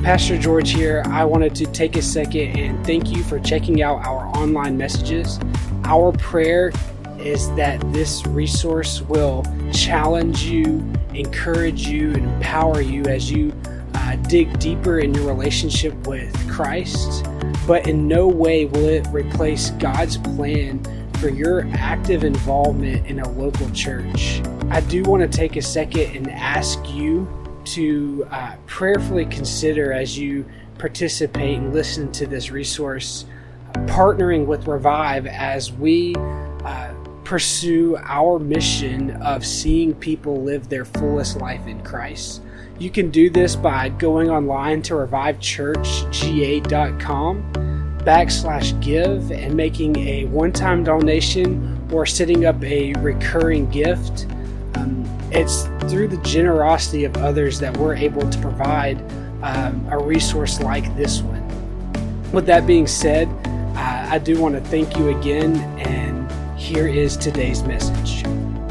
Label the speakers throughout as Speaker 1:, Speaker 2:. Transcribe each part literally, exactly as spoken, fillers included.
Speaker 1: Pastor George here. I wanted to take a second and thank you for checking out our online messages. Our prayer is that this resource will challenge you, encourage you, and empower you as you uh, dig deeper in your relationship with Christ. But in no way will it replace God's plan for your active involvement in a local church. I do want to take a second and ask you to uh, prayerfully consider, as you participate and listen to this resource, uh, partnering with Revive as we uh, pursue our mission of seeing people live their fullest life in Christ. You can do this by going online to revive church g a dot com backslash give and making a one-time donation or setting up a recurring gift. Um, it's through the generosity of others that we're able to provide um, a resource like this one. With that being said, uh, I do want to thank you again, and here is today's message.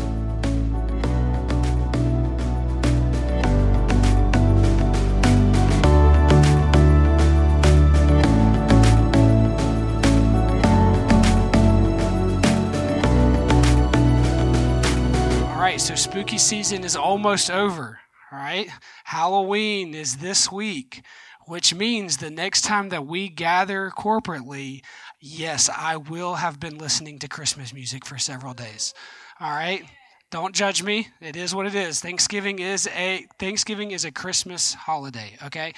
Speaker 1: So spooky season is almost over, all right? Halloween is this week, which means the next time that we gather corporately, yes, I will have been listening to Christmas music for several days, all right? Don't judge me. It is what it is. Thanksgiving is a Thanksgiving is a Christmas holiday, okay?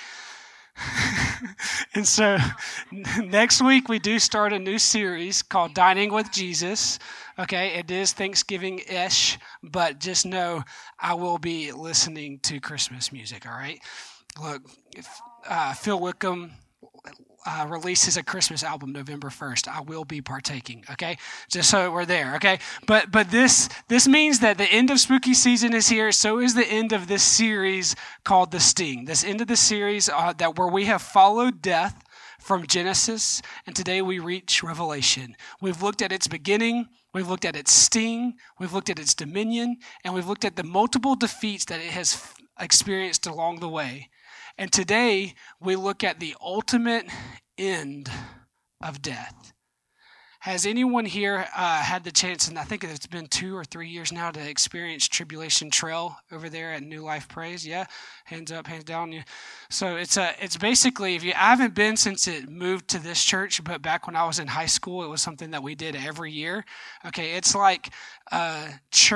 Speaker 1: And so next week we do start a new series called Dining with Jesus. Okay, it is Thanksgiving-ish, but just know I will be listening to Christmas music, all right? Look, if, uh, Phil Wickham uh, releases a Christmas album November first. I will be partaking, okay? Just so we're there, okay? But but this this means that the end of spooky season is here. So is the end of this series called The Sting. This end of the series uh, that where we have followed death from Genesis, and today we reach Revelation. We've looked at its beginning, we've looked at its sting, we've looked at its dominion, and we've looked at the multiple defeats that it has f- experienced along the way. And today we look at the ultimate end of death. Has anyone here uh, had the chance, and I think it's been two or three years now, to experience Tribulation Trail over there at New Life Praise? Yeah, hands up, hands down. Yeah. So it's a, it's basically, if you I haven't been since it moved to this church, but back when I was in high school, it was something that we did every year. Okay, it's like a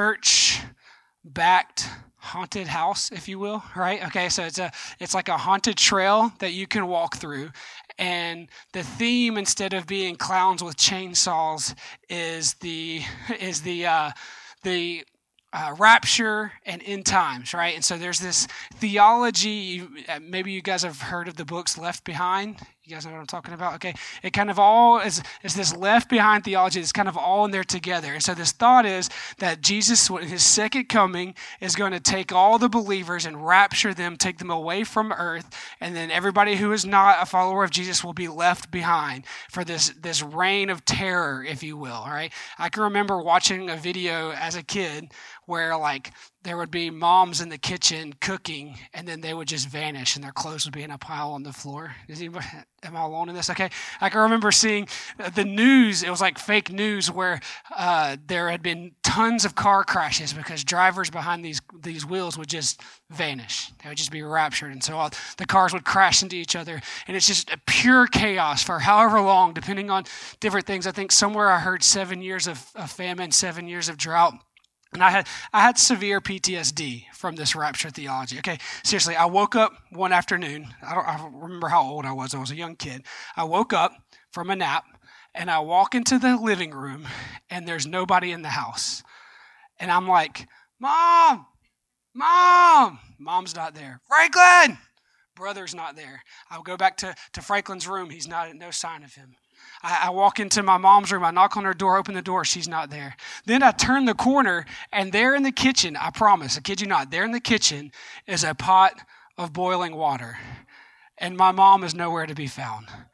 Speaker 1: church-backed haunted house, if you will, right? Okay, so it's a it's like a haunted trail that you can walk through. And the theme, instead of being clowns with chainsaws, is the is the uh, the uh, rapture and end times, right? And so there's this theology. Maybe you guys have heard of the books Left Behind. You guys know what I'm talking about? Okay. It kind of all is, is this left behind theology that's kind of all in there together. And so this thought is that Jesus, in his second coming, is going to take all the believers and rapture them, take them away from earth, and then everybody who is not a follower of Jesus will be left behind for this, this reign of terror, if you will, all right? I can remember watching a video as a kid where, like, there would be moms in the kitchen cooking, and then they would just vanish, and their clothes would be in a pile on the floor. Is anybody, am I alone in this? Okay. I can remember seeing the news. It was like fake news where uh, there had been tons of car crashes because drivers behind these these wheels would just vanish. They would just be raptured, and so all, the cars would crash into each other, and it's just a pure chaos for however long, depending on different things. I think somewhere I heard seven years of, of famine, seven years of drought. And I had I had severe P T S D from this rapture theology. Okay, seriously, I woke up one afternoon. I don't, I don't remember how old I was. I was a young kid. I woke up from a nap, and I walk into the living room, and there's nobody in the house. And I'm like, Mom, Mom, Mom's not there. Franklin, brother's not there. I'll go back to, to Franklin's room. He's not, no sign of him. I, I walk into my mom's room. I knock on her door, open the door. She's not there. Then I turn the corner, and there in the kitchen, I promise, I kid you not, there in the kitchen is a pot of boiling water. And my mom is nowhere to be found.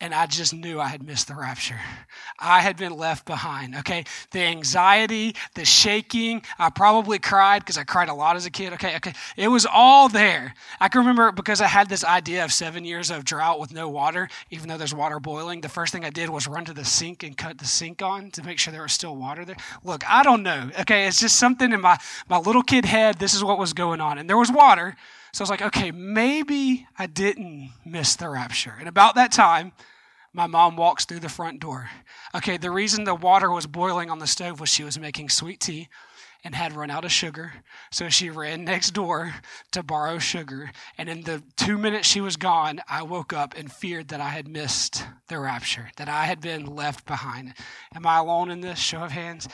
Speaker 1: and I just knew I had missed the rapture. I had been left behind, okay? The anxiety, the shaking, I probably cried because I cried a lot as a kid, okay? Okay, it was all there. I can remember because I had this idea of seven years of drought with no water, even though there's water boiling. The first thing I did was run to the sink and cut the sink on to make sure there was still water there. Look, I don't know, okay? It's just something in my, my little kid head. This is what was going on. And there was water. So I was like, okay, maybe I didn't miss the rapture. And about that time, my mom walks through the front door. Okay, the reason the water was boiling on the stove was she was making sweet tea and had run out of sugar. So she ran next door to borrow sugar. And in the two minutes she was gone, I woke up and feared that I had missed the rapture, that I had been left behind. Am I alone in this? Show of hands.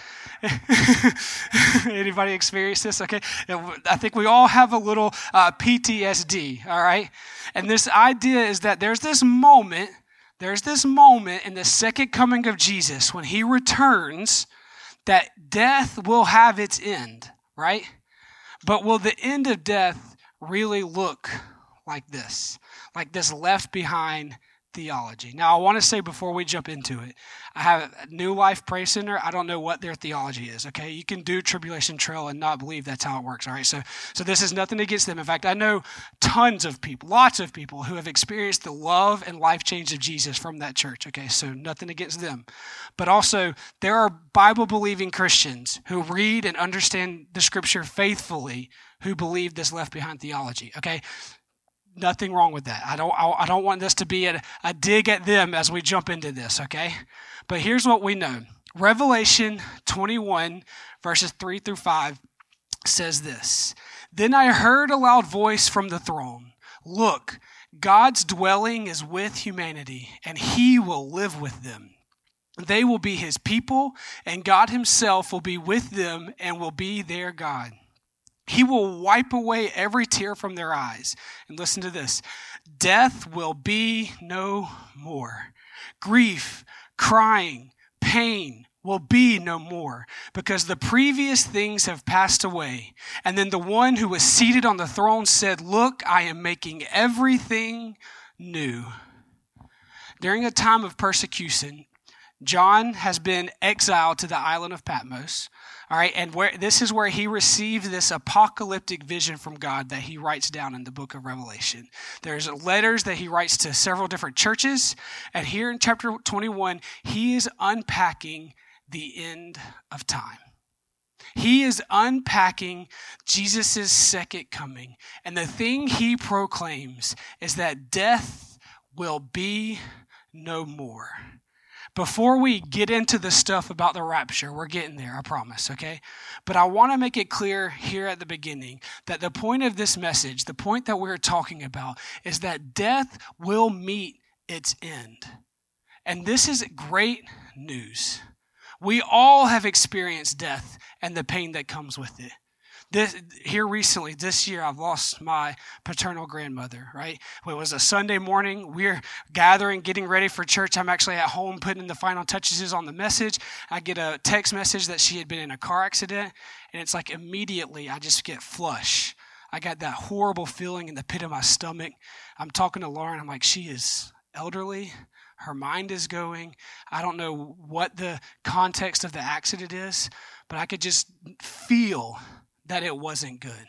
Speaker 1: Anybody experience this? Okay. I think we all have a little uh, P T S D, all right? And this idea is that there's this moment There's this moment in the second coming of Jesus when he returns that death will have its end, right? But will the end of death really look like this? Like this left behind theology. Now, I want to say before we jump into it, I have a New Life Praise Center. I don't know what their theology is, okay? You can do Tribulation Trail and not believe that's how it works, all right? So, so this is nothing against them. In fact, I know tons of people, lots of people who have experienced the love and life change of Jesus from that church, okay? So nothing against them. But also, there are Bible-believing Christians who read and understand the Scripture faithfully who believe this left behind theology, okay? Nothing wrong with that. I don't I don't want this to be a, a dig at them as we jump into this, okay? But here's what we know. Revelation twenty-one, verses three through five says this. Then I heard a loud voice from the throne. Look, God's dwelling is with humanity, and he will live with them. They will be his people, and God himself will be with them and will be their God. He will wipe away every tear from their eyes. And listen to this. Death will be no more. Grief, crying, pain will be no more, because the previous things have passed away. And then the one who was seated on the throne said, Look, I am making everything new. During a time of persecution, John has been exiled to the island of Patmos. All right, and where this is where he received this apocalyptic vision from God that he writes down in the book of Revelation. There's letters that he writes to several different churches, and here in chapter twenty-one, he is unpacking the end of time. He is unpacking Jesus' second coming, and the thing he proclaims is that death will be no more. Before we get into the stuff about the rapture, we're getting there, I promise, okay? But I want to make it clear here at the beginning that the point of this message, the point that we're talking about, is that death will meet its end. And this is great news. We all have experienced death and the pain that comes with it. This, here recently, this year, I've lost my paternal grandmother, right? It was a Sunday morning. We're gathering, getting ready for church. I'm actually at home putting the final touches on the message. I get a text message that she had been in a car accident, and it's like immediately I just get flush. I got that horrible feeling in the pit of my stomach. I'm talking to Lauren. I'm like, she is elderly. Her mind is going. I don't know what the context of the accident is, but I could just feel that it wasn't good.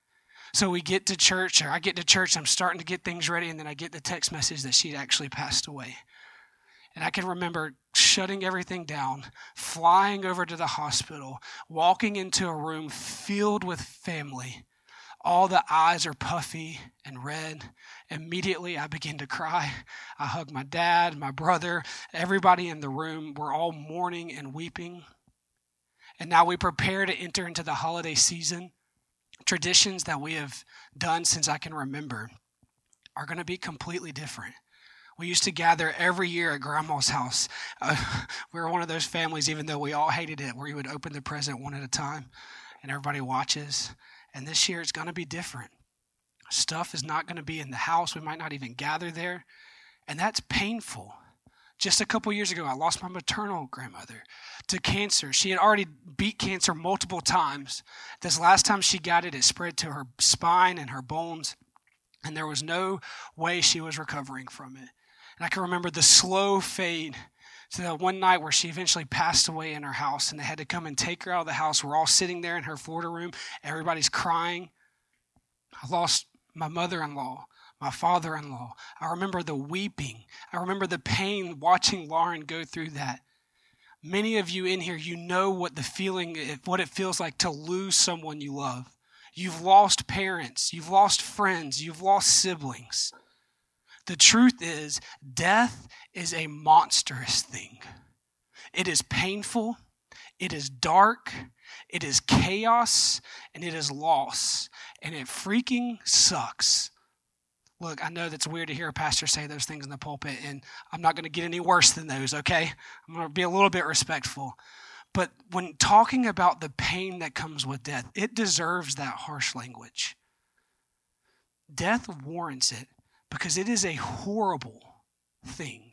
Speaker 1: So we get to church, or I get to church, I'm starting to get things ready, and then I get the text message that she'd actually passed away. And I can remember shutting everything down, flying over to the hospital, walking into a room filled with family. All the eyes are puffy and red. Immediately, I begin to cry. I hug my dad, my brother, everybody in the room. We're all mourning and weeping. And now we prepare to enter into the holiday season. Traditions that we have done since I can remember are going to be completely different. We used to gather every year at Grandma's house. Uh, we were one of those families, even though we all hated it, where you would open the present one at a time and everybody watches. And this year it's going to be different. Stuff is not going to be in the house. We might not even gather there. And that's painful. Just a couple years ago, I lost my maternal grandmother to cancer. She had already beat cancer multiple times. This last time she got it, it spread to her spine and her bones, and there was no way she was recovering from it. And I can remember the slow fade to the one night where she eventually passed away in her house, and they had to come and take her out of the house. We're all sitting there in her Florida room. Everybody's crying. I lost my mother-in-law, my father-in-law. I remember the weeping. I remember the pain watching Lauren go through that. Many of you in here, you know what the feeling, what it feels like to lose someone you love. You've lost parents. You've lost friends. You've lost siblings. The truth is, death is a monstrous thing. It is painful. It is dark. It is chaos. And it is loss. And it freaking sucks. Look, I know that's weird to hear a pastor say those things in the pulpit, and I'm not going to get any worse than those, okay? I'm going to be a little bit respectful. But when talking about the pain that comes with death, it deserves that harsh language. Death warrants it because it is a horrible thing.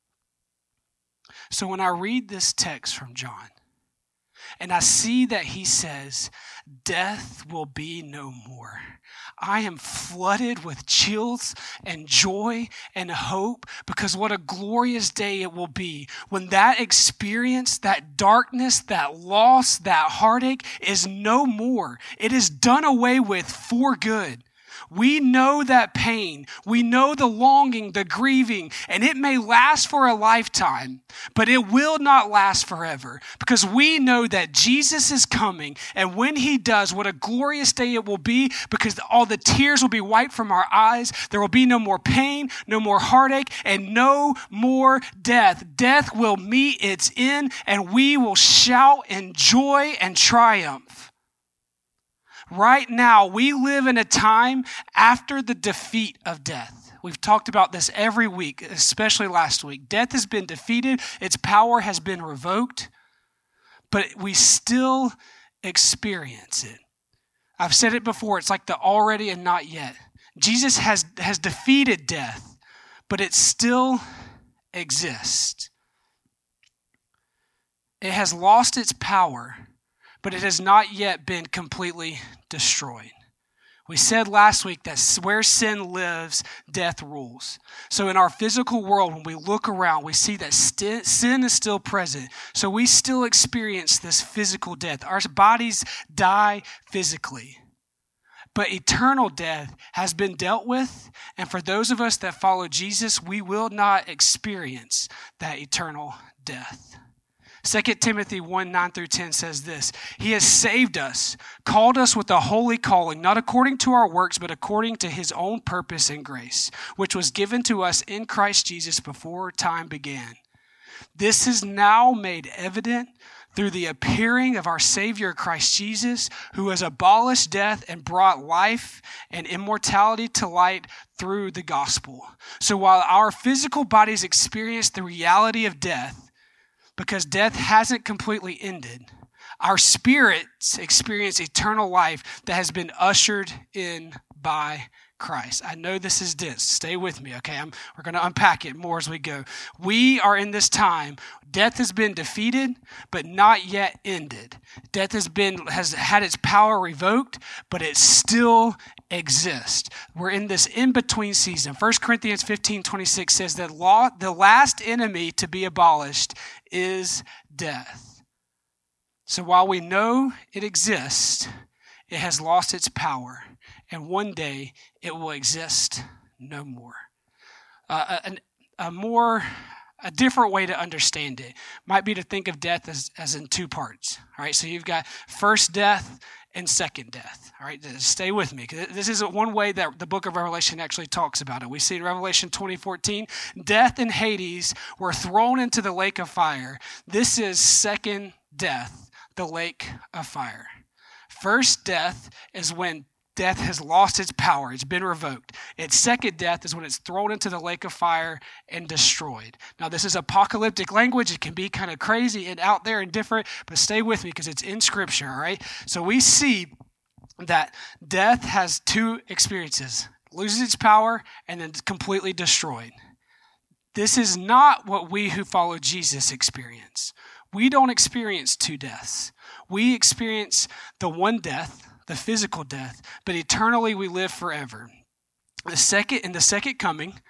Speaker 1: So when I read this text from John, and I see that he says, death will be no more, I am flooded with chills and joy and hope, because what a glorious day it will be when that experience, that darkness, that loss, that heartache is no more. It is done away with for good. We know that pain. We know the longing, the grieving, and it may last for a lifetime, but it will not last forever, because we know that Jesus is coming, and when he does, what a glorious day it will be, because all the tears will be wiped from our eyes. There will be no more pain, no more heartache, and no more death. Death will meet its end, and we will shout in joy and triumph. Right now, we live in a time after the defeat of death. We've talked about this every week, especially last week. Death has been defeated. Its power has been revoked, but we still experience it. I've said it before. It's like the already and not yet. Jesus has, has defeated death, but it still exists. It has lost its power, but it has not yet been completely destroyed. We said last week that where sin lives, death rules. So in our physical world, when we look around, we see that st- sin is still present. So we still experience this physical death. Our bodies die physically. But eternal death has been dealt with. And for those of us that follow Jesus, we will not experience that eternal death. Second Timothy one, nine through ten says this: He has saved us, called us with a holy calling, not according to our works, but according to his own purpose and grace, which was given to us in Christ Jesus before time began. This is now made evident through the appearing of our Savior Christ Jesus, who has abolished death and brought life and immortality to light through the gospel. So while our physical bodies experience the reality of death, because death hasn't completely ended, our spirits experience eternal life that has been ushered in by Christ. I know this is dense. Stay with me, okay? I'm, we're going to unpack it more as we go. We are in this time. Death has been defeated, but not yet ended. Death has been has had its power revoked, but it still exists. We're in this in-between season. First Corinthians fifteen twenty-six says that law, the last enemy to be abolished is death. So while we know it exists, it has lost its power, and one day it will exist no more. Uh, a, a more, a different way to understand it might be to think of death as, as in two parts. All right, so you've got first death and second death. All right, stay with me. This is one way that the book of Revelation actually talks about it. We see in Revelation twenty fourteen, death and Hades were thrown into the lake of fire. This is second death, the lake of fire. First death is when death has lost its power. It's been revoked. Its second death is when it's thrown into the lake of fire and destroyed. Now, this is apocalyptic language. It can be kind of crazy and out there and different, but stay with me because it's in Scripture, all right? So we see that death has two experiences: loses its power and then completely destroyed. This is not what we who follow Jesus experience. We don't experience two deaths. We experience the one death, the physical death, but eternally we live forever. The second, in the second coming,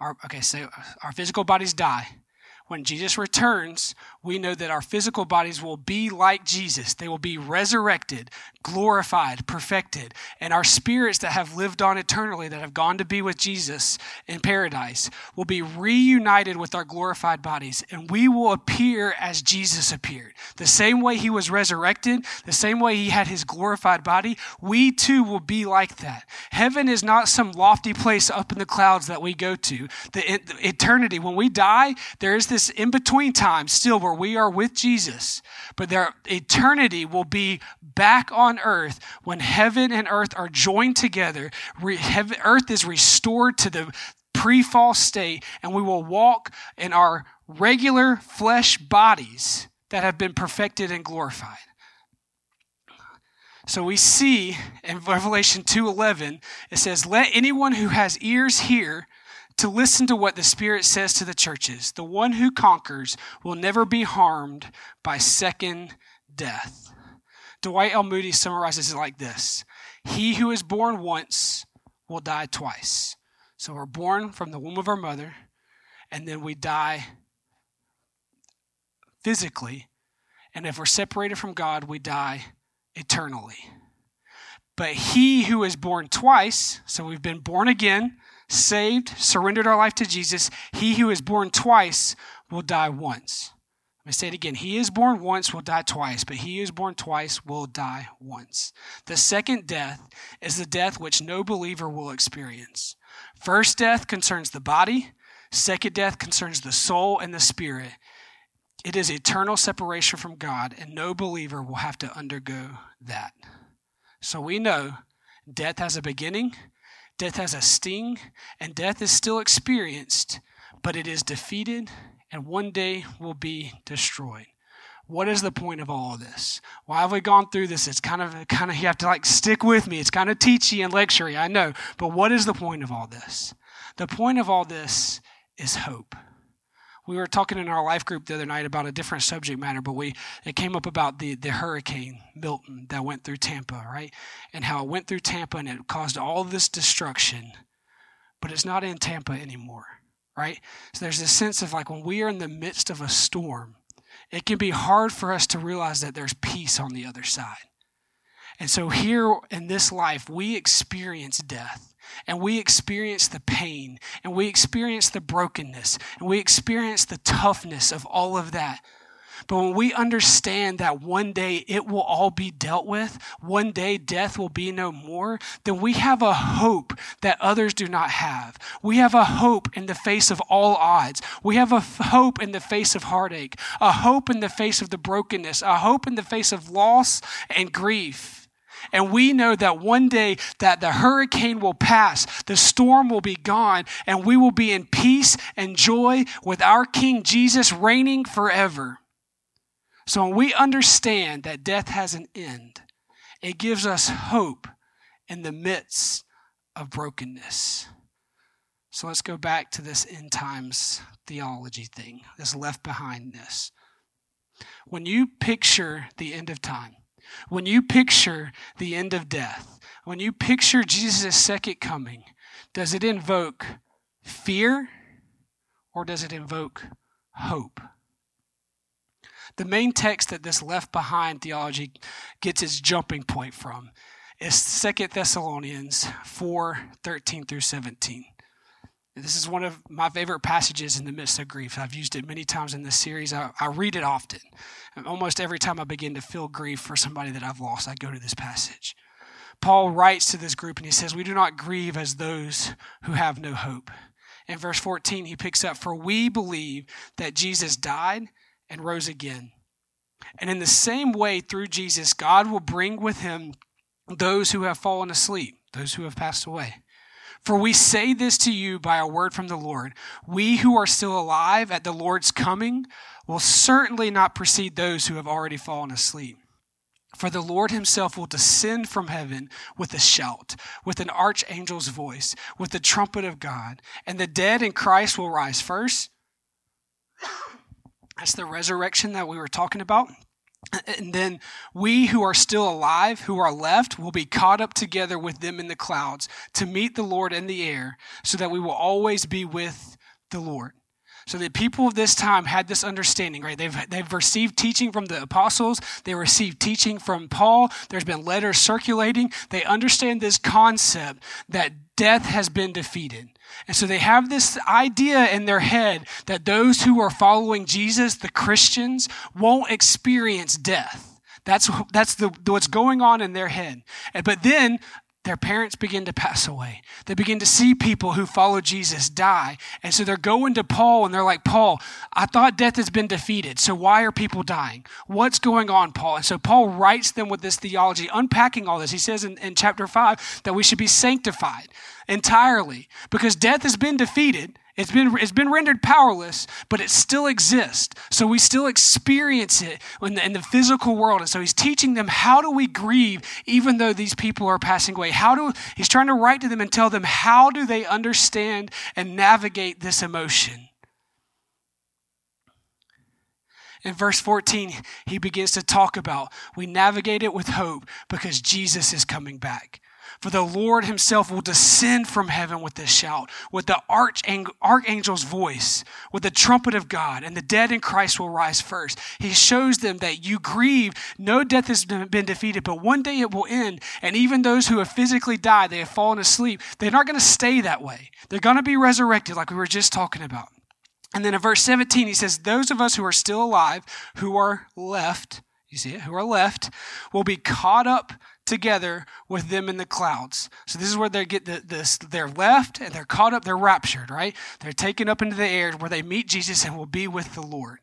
Speaker 1: our okay, so our physical bodies die. When Jesus returns, we know that our physical bodies will be like Jesus. They will be resurrected, glorified, perfected. And our spirits that have lived on eternally, that have gone to be with Jesus in paradise, will be reunited with our glorified bodies. And we will appear as Jesus appeared. The same way he was resurrected, the same way he had his glorified body, we too will be like that. Heaven is not some lofty place up in the clouds that we go to. The, the eternity, when we die, there is this in-between time still where we are with Jesus, but their eternity will be back on earth when heaven and earth are joined together. Re- heaven, earth is restored to the pre-fall state, and we will walk in our regular flesh bodies that have been perfected and glorified. So we see in Revelation two eleven, it says, "Let anyone who has ears hear to listen to what the Spirit says to the churches. The one who conquers will never be harmed by second death." Dwight L. Moody summarizes it like this: "He who is born once will die twice." So we're born from the womb of our mother, and then we die physically. And if we're separated from God, we die eternally. But he who is born twice, so we've been born again, saved, surrendered our life to Jesus, he who is born twice will die once. Let me say it again. He is born once, will die twice, but he who is born twice will die once. The second death is the death which no believer will experience. First death concerns the body. Second death concerns the soul and the spirit. It is eternal separation from God, and no believer will have to undergo that. So we know death has a beginning, death has a sting, and death is still experienced, but it is defeated and one day will be destroyed. What is the point of all of this? Why have we gone through this? It's kind of, kind of you have to like stick with me. It's kind of teachy and lectury, I know. But what is the point of all this? The point of all this is hope. We were talking in our life group the other night about a different subject matter, but we it came up about the, the hurricane, Milton, that went through Tampa, right? And how it went through Tampa and it caused all this destruction, but it's not in Tampa anymore, right? So there's this sense of like when we are in the midst of a storm, it can be hard for us to realize that there's peace on the other side. And so here in this life, we experience death. And we experience the pain, and we experience the brokenness, and we experience the toughness of all of that. But when we understand that one day it will all be dealt with, one day death will be no more, then we have a hope that others do not have. We have a hope in the face of all odds. We have a hope in the face of heartache, a hope in the face of the brokenness, a hope in the face of loss and grief. And we know that one day that the hurricane will pass, the storm will be gone, and we will be in peace and joy with our King Jesus reigning forever. So when we understand that death has an end, it gives us hope in the midst of brokenness. So let's go back to this end times theology thing, this left behindness. When you picture the end of time, when you picture the end of death, when you picture Jesus' second coming, does it invoke fear or does it invoke hope? The main text that this left behind theology gets its jumping point from is Second Thessalonians four, thirteen through seventeen. This is one of my favorite passages in the midst of grief. I've used it many times in this series. I, I read it often. And almost every time I begin to feel grief for somebody that I've lost, I go to this passage. Paul writes to this group and he says, "We do not grieve as those who have no hope." In verse fourteen, he picks up, "For we believe that Jesus died and rose again. And in the same way, through Jesus, God will bring with him those who have fallen asleep, those who have passed away. For we say this to you by a word from the Lord. We who are still alive at the Lord's coming will certainly not precede those who have already fallen asleep. For the Lord himself will descend from heaven with a shout, with an archangel's voice, with the trumpet of God, and the dead in Christ will rise first." That's the resurrection that we were talking about. And then we who are still alive, who are left, will be caught up together with them in the clouds to meet the Lord in the air, so that we will always be with the Lord. So the people of this time had this understanding, right? They've, they've received teaching from the apostles. They received teaching from Paul. There's been letters circulating. They understand this concept that death has been defeated. And so they have this idea in their head that those who are following Jesus, the Christians, won't experience death. That's, that's the, what's going on in their head. And, but then their parents begin to pass away. They begin to see people who follow Jesus die. And so they're going to Paul and they're like, Paul, I thought death has been defeated. So why are people dying? What's going on, Paul? And so Paul writes them with this theology, unpacking all this. He says in, in chapter five that we should be sanctified entirely because death has been defeated. It's been, it's been rendered powerless, but it still exists. So we still experience it in the, in the physical world. And so he's teaching them, how do we grieve even though these people are passing away? How do, he's trying to write to them and tell them, how do they understand and navigate this emotion? In verse fourteen, he begins to talk about, we navigate it with hope because Jesus is coming back. For the Lord himself will descend from heaven with a shout, with the archangel, archangel's voice, with the trumpet of God, and the dead in Christ will rise first. He shows them that you grieve. No death has been defeated, but one day it will end. And even those who have physically died, they have fallen asleep, they're not going to stay that way. They're going to be resurrected like we were just talking about. And then in verse seventeen, he says, those of us who are still alive, who are left, you see it, who are left, will be caught up together with them in the clouds. So this is where they get the, this, they're left and they're caught up, they're raptured, right? They're taken up into the air where they meet Jesus and will be with the Lord.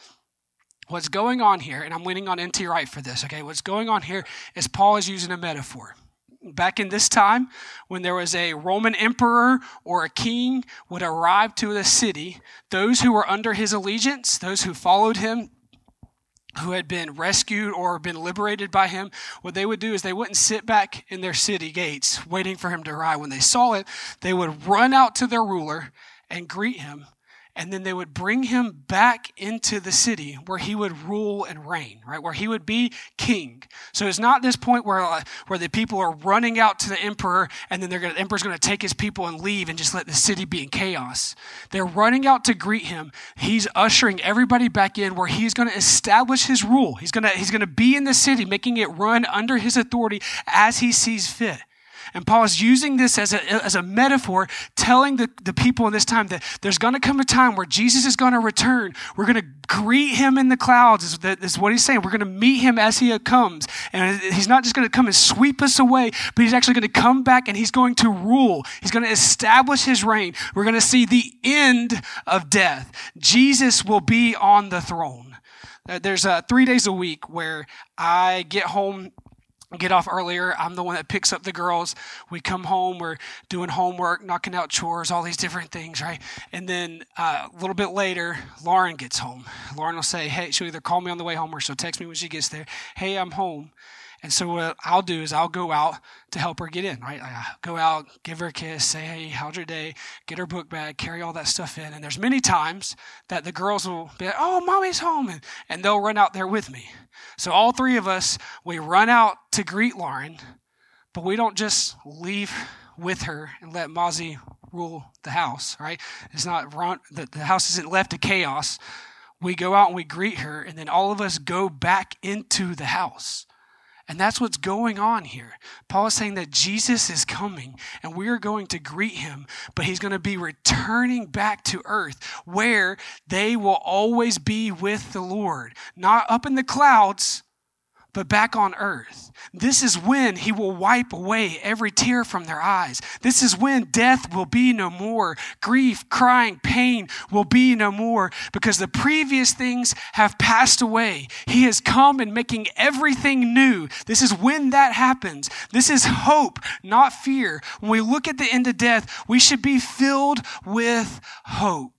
Speaker 1: What's going on here, and I'm leaning on N T Wright for this, okay? What's going on here is Paul is using a metaphor. Back in this time, when there was a Roman emperor or a king would arrive to the city, those who were under his allegiance, those who followed him, who had been rescued or been liberated by him, what they would do is they wouldn't sit back in their city gates waiting for him to arrive. When they saw it, they would run out to their ruler and greet him, and then they would bring him back into the city where he would rule and reign, right? Where he would be king. So it's not this point where uh, where the people are running out to the emperor and then they're gonna, the emperor's going to take his people and leave and just let the city be in chaos. They're running out to greet him. He's ushering everybody back in where he's going to establish his rule. He's going to he's going to be in the city, making it run under his authority as he sees fit. And Paul is using this as a, as a metaphor, telling the, the people in this time that there's going to come a time where Jesus is going to return. We're going to greet him in the clouds, is, that, is what he's saying. We're going to meet him as he comes. And he's not just going to come and sweep us away, but he's actually going to come back and he's going to rule. He's going to establish his reign. We're going to see the end of death. Jesus will be on the throne. There's uh, three days a week where I get home get off earlier. I'm the one that picks up the girls. We come home, we're doing homework, knocking out chores, all these different things, right? And then uh, a little bit later, Lauren gets home. Lauren will say, hey, she'll either call me on the way home or she'll text me when she gets there. Hey, I'm home. And so what I'll do is I'll go out to help her get in, right? I go out, give her a kiss, say, hey, how's your day? Get her book bag, carry all that stuff in. And there's many times that the girls will be like, oh, mommy's home. And, and they'll run out there with me. So all three of us, we run out to greet Lauren, but we don't just leave with her and let Mozzie rule the house, right? It's not run, the, the house isn't left to chaos. We go out and we greet her, and then all of us go back into the house. And that's what's going on here. Paul is saying that Jesus is coming and we are going to greet him, but he's going to be returning back to earth where they will always be with the Lord. Not up in the clouds, but back on earth. This is when he will wipe away every tear from their eyes. This is when death will be no more. Grief, crying, pain will be no more because the previous things have passed away. He has come and making everything new. This is when that happens. This is hope, not fear. When we look at the end of death, we should be filled with hope.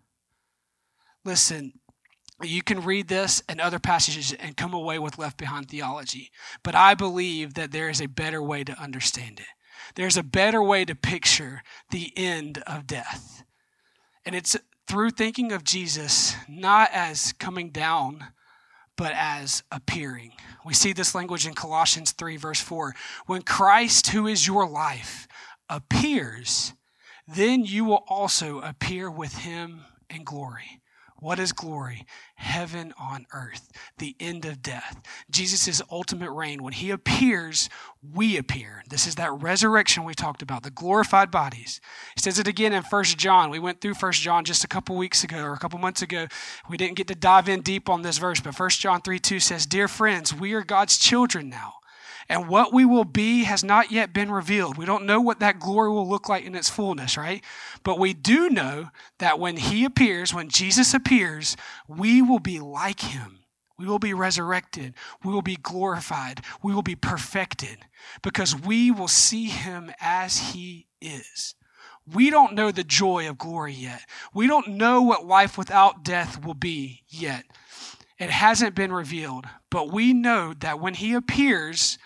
Speaker 1: Listen, you can read this and other passages and come away with left behind theology. But I believe that there is a better way to understand it. There's a better way to picture the end of death. And it's through thinking of Jesus not as coming down, but as appearing. We see this language in Colossians three, verse four. When Christ, who is your life, appears, then you will also appear with him in glory. What is glory? Heaven on earth, the end of death. Jesus' ultimate reign. When he appears, we appear. This is that resurrection we talked about, the glorified bodies. He says it again in First John. We went through First John just a couple weeks ago or a couple months ago. We didn't get to dive in deep on this verse, but First John three two says, Dear friends, we are God's children now. And what we will be has not yet been revealed. We don't know what that glory will look like in its fullness, right? But we do know that when he appears, when Jesus appears, we will be like him. We will be resurrected. We will be glorified. We will be perfected because we will see him as he is. We don't know the joy of glory yet. We don't know what life without death will be yet. It hasn't been revealed, but we know that when he appears,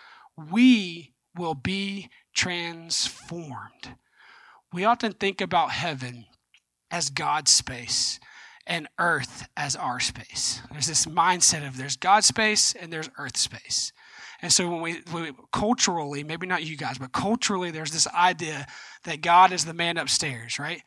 Speaker 1: we will be transformed. We often think about heaven as God's space and earth as our space. There's this mindset of there's God's space and there's earth space. And so when we, when we culturally, maybe not you guys, but culturally, there's this idea that God is the man upstairs, right?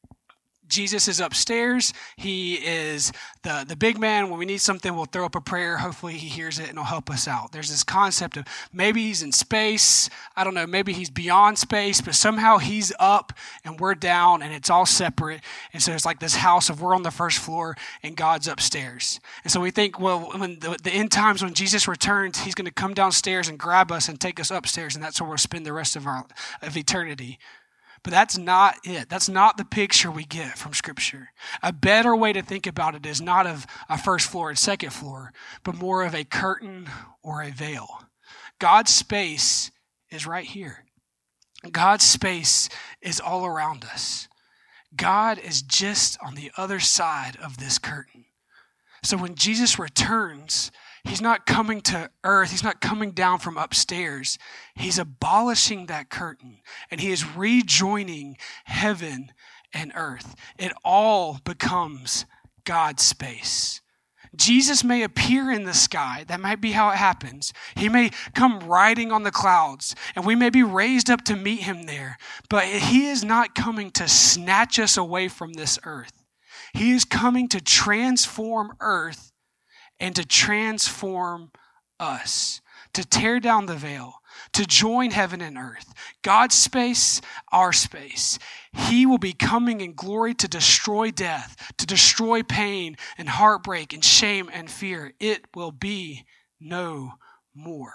Speaker 1: Jesus is upstairs. He is the, the big man. When we need something, we'll throw up a prayer. Hopefully he hears it and he'll help us out. There's this concept of maybe he's in space. I don't know, maybe he's beyond space, but somehow he's up and we're down and it's all separate. And so it's like this house of we're on the first floor and God's upstairs. And so we think, well, when the, the end times when Jesus returns, he's going to come downstairs and grab us and take us upstairs, and that's where we'll spend the rest of our of eternity. But that's not it. That's not the picture we get from Scripture. A better way to think about it is not of a first floor and second floor, but more of a curtain or a veil. God's space is right here. God's space is all around us. God is just on the other side of this curtain. So when Jesus returns, he's not coming to earth. He's not coming down from upstairs. He's abolishing that curtain, and he is rejoining heaven and earth. It all becomes God's space. Jesus may appear in the sky. That might be how it happens. He may come riding on the clouds, and we may be raised up to meet him there. But he is not coming to snatch us away from this earth. He is coming to transform earth and to transform us, to tear down the veil, to join heaven and earth. God's space, our space. He will be coming in glory to destroy death, to destroy pain and heartbreak and shame and fear. It will be no more.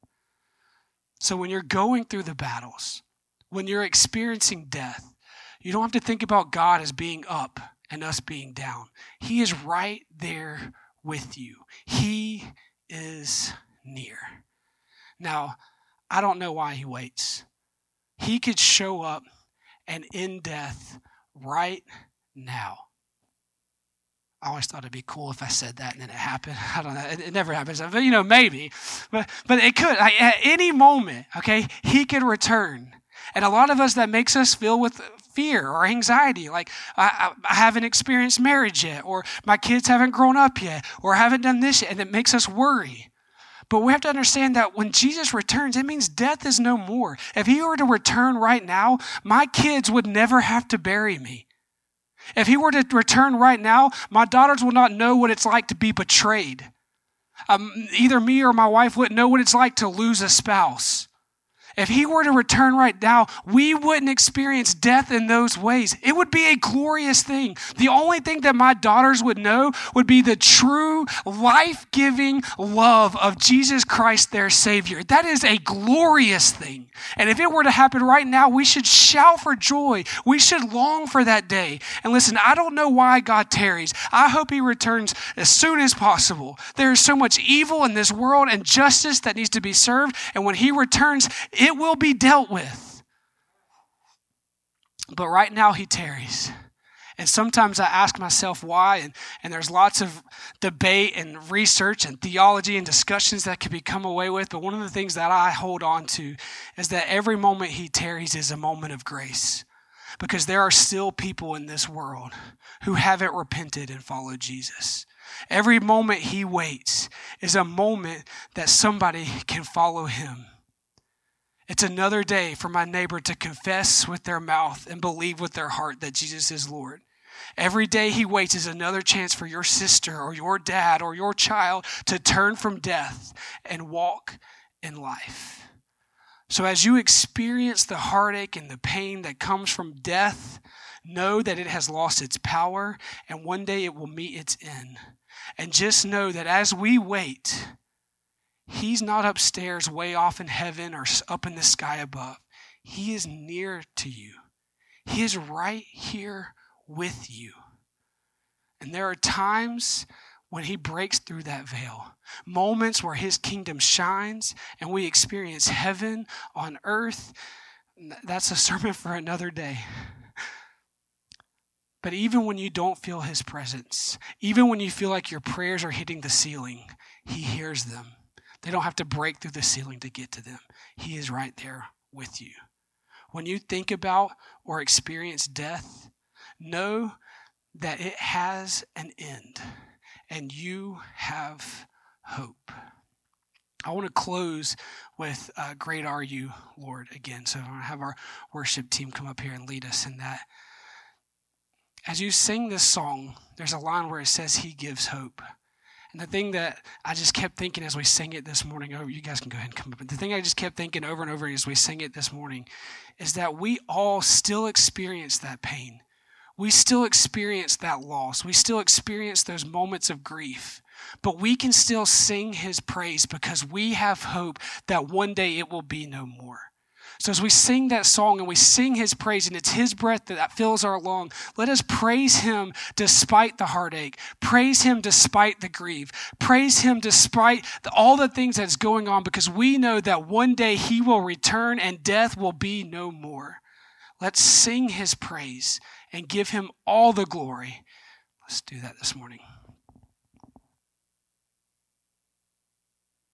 Speaker 1: So when you're going through the battles, when you're experiencing death, you don't have to think about God as being up and us being down. He is right there with you. He is near. Now, I don't know why he waits. He could show up and end death right now. I always thought it'd be cool if I said that and then it happened. I don't know. It, it never happens. But, you know, maybe. But but it could. I, at any moment, okay, he could return. And a lot of us, that makes us feel with fear or anxiety. Like, I, I haven't experienced marriage yet, or my kids haven't grown up yet, or I haven't done this yet. And it makes us worry. But we have to understand that when Jesus returns, it means death is no more. If he were to return right now, my kids would never have to bury me. If he were to return right now, my daughters will not know what it's like to be betrayed. Um, either me or my wife wouldn't know what it's like to lose a spouse. If he were to return right now, we wouldn't experience death in those ways. It would be a glorious thing. The only thing that my daughters would know would be the true life-giving love of Jesus Christ, their Savior. That is a glorious thing. And if it were to happen right now, we should shout for joy. We should long for that day. And listen, I don't know why God tarries. I hope he returns as soon as possible. There is so much evil in this world and justice that needs to be served. And when he returns, it will be dealt with. But right now he tarries. And sometimes I ask myself why, and, and there's lots of debate and research and theology and discussions that could be come away with. But one of the things that I hold on to is that every moment he tarries is a moment of grace. Because there are still people in this world who haven't repented and followed Jesus. Every moment he waits is a moment that somebody can follow him. It's another day for my neighbor to confess with their mouth and believe with their heart that Jesus is Lord. Every day he waits is another chance for your sister or your dad or your child to turn from death and walk in life. So as you experience the heartache and the pain that comes from death, know that it has lost its power and one day it will meet its end. And just know that as we wait, he's not upstairs way off in heaven or up in the sky above. He is near to you. He is right here with you. And there are times when he breaks through that veil, moments where his kingdom shines and we experience heaven on earth. That's a sermon for another day. But even when you don't feel his presence, even when you feel like your prayers are hitting the ceiling, he hears them. They don't have to break through the ceiling to get to them. He is right there with you. When you think about or experience death, know that it has an end and you have hope. I want to close with uh, Great Are You, Lord, again. So I want to have our worship team come up here and lead us in that. As you sing this song, there's a line where it says he gives hope. And the thing that I just kept thinking as we sing it this morning, oh, you guys can go ahead and come up. But the thing I just kept thinking over and over as we sing it this morning is that we all still experience that pain. We still experience that loss. We still experience those moments of grief. But we can still sing his praise because we have hope that one day it will be no more. So as we sing that song and we sing his praise and it's his breath that fills our lung, let us praise him despite the heartache. Praise him despite the grief. Praise him despite the, all the things that's going on because we know that one day he will return and death will be no more. Let's sing his praise and give him all the glory. Let's do that this morning.